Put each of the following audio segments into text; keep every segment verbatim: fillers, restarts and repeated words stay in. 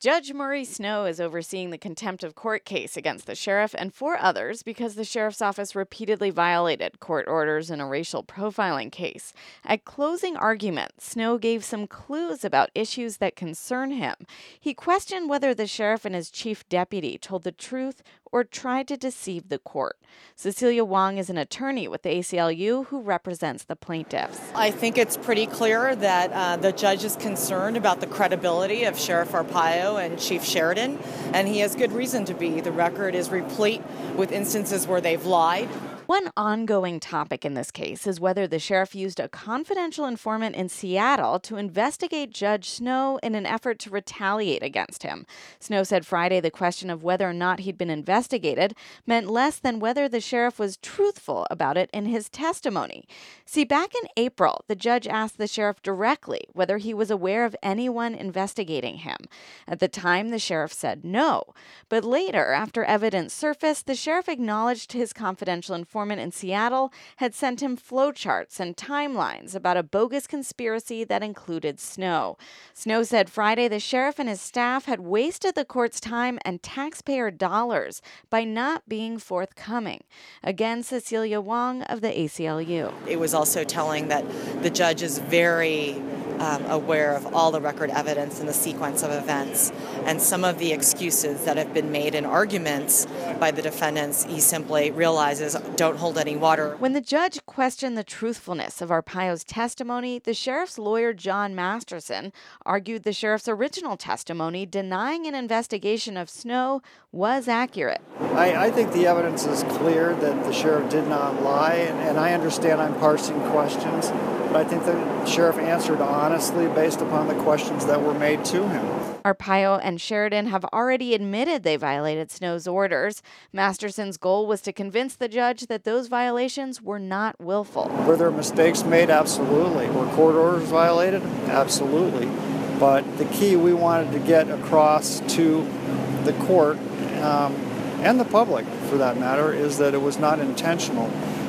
Judge Murray Snow is overseeing the contempt of court case against the sheriff and four others because the sheriff's office repeatedly violated court orders in a racial profiling case. At closing argument, Snow gave some clues about issues that concern him. He questioned whether the sheriff and his chief deputy told the truth or tried to deceive the court. Cecilia Wong is an attorney with the A C L U who represents the plaintiffs. I think it's pretty clear that uh, the judge is concerned about the credibility of Sheriff Arpaio and Chief Sheridan, and he has good reason to be. The record is replete with instances where they've lied. One ongoing topic in this case is whether the sheriff used a confidential informant in Seattle to investigate Judge Snow in an effort to retaliate against him. Snow said Friday the question of whether or not he'd been investigated meant less than whether the sheriff was truthful about it in his testimony. See, back in April, the judge asked the sheriff directly whether he was aware of anyone investigating him. At the time, the sheriff said no. But later, after evidence surfaced, the sheriff acknowledged his confidential informant in Seattle had sent him flowcharts and timelines about a bogus conspiracy that included Snow. Snow said Friday the sheriff and his staff had wasted the court's time and taxpayer dollars by not being forthcoming. Again, Cecilia Wong of the A C L U. It was also telling that the judge is very Um, aware of all the record evidence in the sequence of events, and some of the excuses that have been made in arguments by the defendants, he simply realizes don't hold any water. When the judge questioned the truthfulness of Arpaio's testimony, the sheriff's lawyer John Masterson argued the sheriff's original testimony denying an investigation of Snow was accurate. I, I think the evidence is clear that the sheriff did not lie, and, and I understand I'm parsing questions, but I think the sheriff answered honestly based upon the questions that were made to him. Arpaio and Sheridan have already admitted they violated Snow's orders. Masterson's goal was to convince the judge that those violations were not willful. Were there mistakes made? Absolutely. Were court orders violated? Absolutely. But the key we wanted to get across to the court, um, and the public for that matter, is that it was not intentional.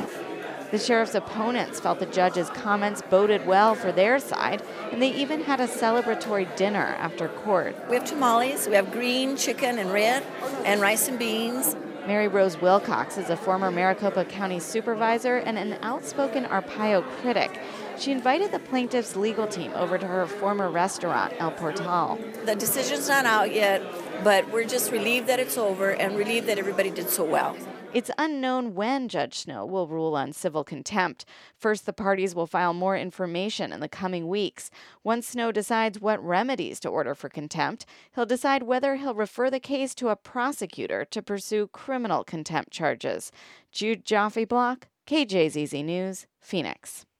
The sheriff's opponents felt the judge's comments boded well for their side, and they even had a celebratory dinner after court. We have tamales, we have green, chicken, and red, and rice and beans. Mary Rose Wilcox is a former Maricopa County supervisor and an outspoken Arpaio critic. She invited the plaintiff's legal team over to her former restaurant, El Portal. The decision's not out yet, but we're just relieved that it's over and relieved that everybody did so well. It's unknown when Judge Snow will rule on civil contempt. First, the parties will file more information in the coming weeks. Once Snow decides what remedies to order for contempt, he'll decide whether he'll refer the case to a prosecutor to pursue criminal contempt charges. Jude Jaffe Block, K J Z Z News, Phoenix.